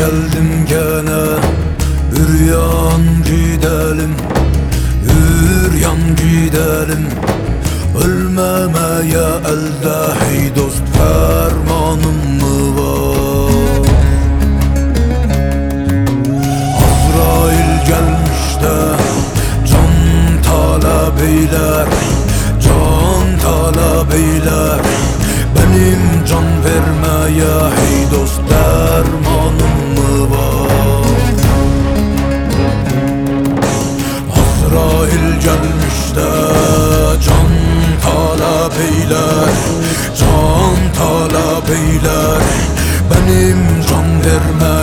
geldim gene. Üryan gidelim, üryan gidelim. Ölmemeye elde hey dost, fermanım mı var? Azrail gelmiş de can talep eyler, can talep eyler. Benim can vermeye hey dost, dermanım mı var? Azrail gelmiş de can talep eyler, can talep eyler. Benim can vermeye